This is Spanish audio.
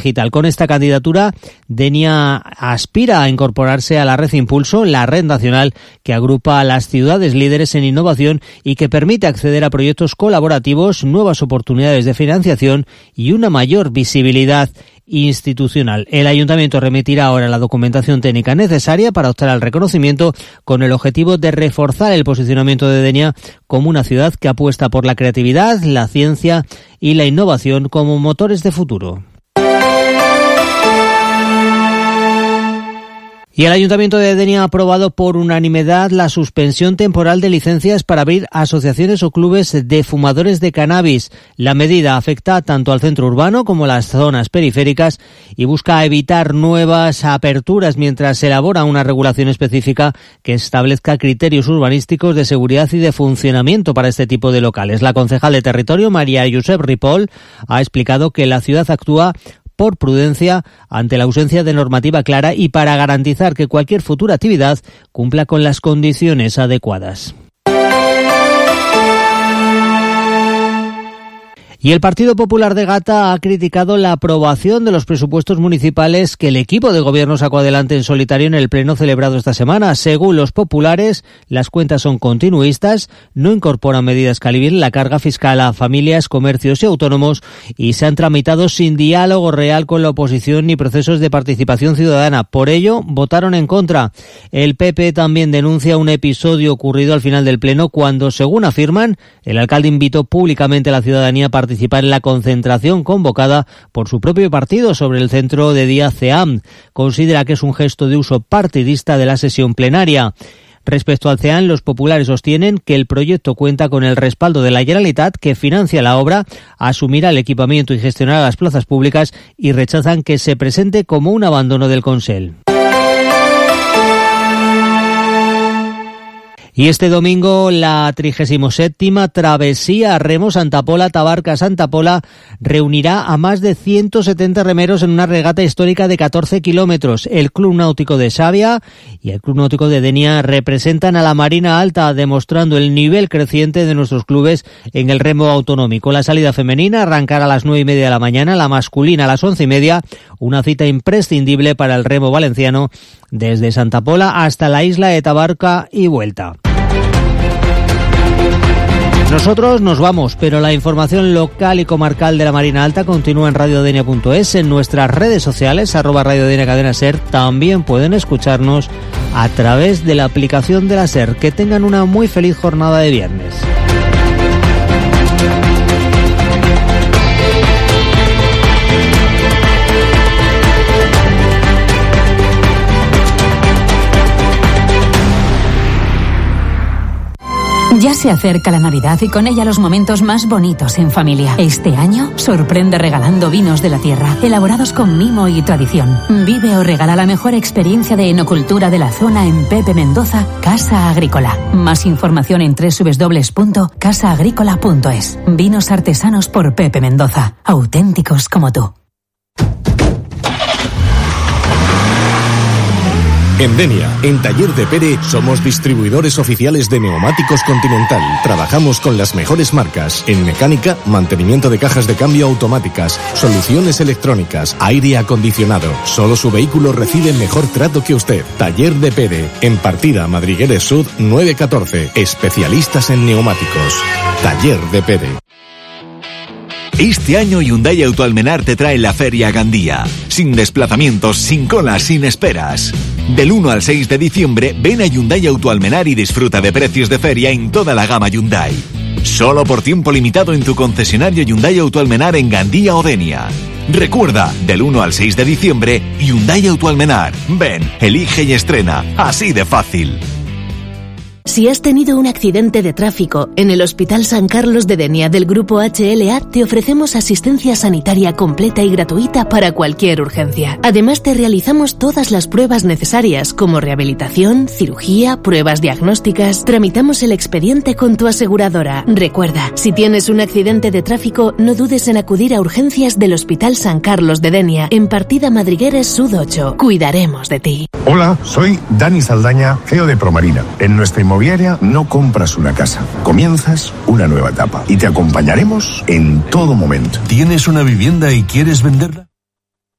digital. Con esta candidatura, Denia aspira a incorporarse a la Red Impulso, la red nacional que agrupa a las ciudades líderes en innovación y que permite acceder a proyectos colaborativos, nuevas oportunidades de financiación y una mayor visibilidad institucional. El Ayuntamiento remitirá ahora la documentación técnica necesaria para optar al reconocimiento, con el objetivo de reforzar el posicionamiento de Denia como una ciudad que apuesta por la creatividad, la ciencia y la innovación como motores de futuro. Y el Ayuntamiento de Denia ha aprobado por unanimidad la suspensión temporal de licencias para abrir asociaciones o clubes de fumadores de cannabis. La medida afecta tanto al centro urbano como a las zonas periféricas y busca evitar nuevas aperturas mientras se elabora una regulación específica que establezca criterios urbanísticos de seguridad y de funcionamiento para este tipo de locales. La concejal de Territorio, María Josep Ripoll, ha explicado que la ciudad actúa por prudencia ante la ausencia de normativa clara y para garantizar que cualquier futura actividad cumpla con las condiciones adecuadas. Y el Partido Popular de Gata ha criticado la aprobación de los presupuestos municipales que el equipo de gobierno sacó adelante en solitario en el pleno celebrado esta semana. Según los populares, las cuentas son continuistas, no incorporan medidas que alivien la carga fiscal a familias, comercios y autónomos y se han tramitado sin diálogo real con la oposición ni procesos de participación ciudadana. Por ello, votaron en contra. El PP también denuncia un episodio ocurrido al final del pleno cuando, según afirman, el alcalde invitó públicamente a la ciudadanía a participar en la concentración convocada por su propio partido sobre el centro de día CEAM. Considera que es un gesto de uso partidista de la sesión plenaria. Respecto al CEAM, los populares sostienen que el proyecto cuenta con el respaldo de la Generalitat, que financia la obra, asumirá el equipamiento y gestionará las plazas públicas, y rechazan que se presente como un abandono del Consell. Y este domingo la 37ª travesía Remo Santa Pola-Tabarca-Santa Pola reunirá a más de 170 remeros en una regata histórica de 14 kilómetros. El Club Náutico de Xàbia y el Club Náutico de Denia representan a la Marina Alta, demostrando el nivel creciente de nuestros clubes en el remo autonómico. La salida femenina arrancará a las 9:30 de la mañana, la masculina a las 11:30, una cita imprescindible para el remo valenciano desde Santa Pola hasta la isla de Tabarca y vuelta. Nosotros nos vamos, pero la información local y comarcal de la Marina Alta continúa en radiodenia.es, en nuestras redes sociales, @radiodenia cadena SER. También pueden escucharnos a través de la aplicación de la SER. Que tengan una muy feliz jornada de viernes. Ya se acerca la Navidad y con ella los momentos más bonitos en familia. Este año sorprende regalando vinos de la tierra, elaborados con mimo y tradición. Vive o regala la mejor experiencia de enocultura de la zona en Pepe Mendoza, Casa Agrícola. Más información en www.casaagricola.es. Vinos artesanos por Pepe Mendoza, auténticos como tú. En Denia, en Taller de Pere, somos distribuidores oficiales de neumáticos Continental. Trabajamos con las mejores marcas en mecánica, mantenimiento de cajas de cambio automáticas, soluciones electrónicas, aire acondicionado. Solo su vehículo recibe mejor trato que usted. Taller de Pere, en Partida Madrigueres Sud 914. Especialistas en neumáticos. Taller de Pere. Este año Hyundai Autoalmenar te trae la Feria Gandía. Sin desplazamientos, sin colas, sin esperas. Del 1 al 6 de diciembre, ven a Hyundai Autoalmenar y disfruta de precios de feria en toda la gama Hyundai. Solo por tiempo limitado en tu concesionario Hyundai Autoalmenar en Gandía o Denia. Recuerda, del 1 al 6 de diciembre, Hyundai Autoalmenar. Ven, elige y estrena. Así de fácil. Si has tenido un accidente de tráfico, en el Hospital San Carlos de Denia del Grupo HLA te ofrecemos asistencia sanitaria completa y gratuita para cualquier urgencia. Además te realizamos todas las pruebas necesarias como rehabilitación, cirugía, pruebas diagnósticas. Tramitamos el expediente con tu aseguradora. Recuerda, si tienes un accidente de tráfico, no dudes en acudir a urgencias del Hospital San Carlos de Denia en Partida Madrigueres Sud 8. Cuidaremos de ti. Hola, soy Dani Saldaña, CEO de Promarina. En nuestra inmobiliaria no compras una casa, comienzas una nueva etapa y te acompañaremos en todo momento. ¿Tienes una vivienda y quieres venderla?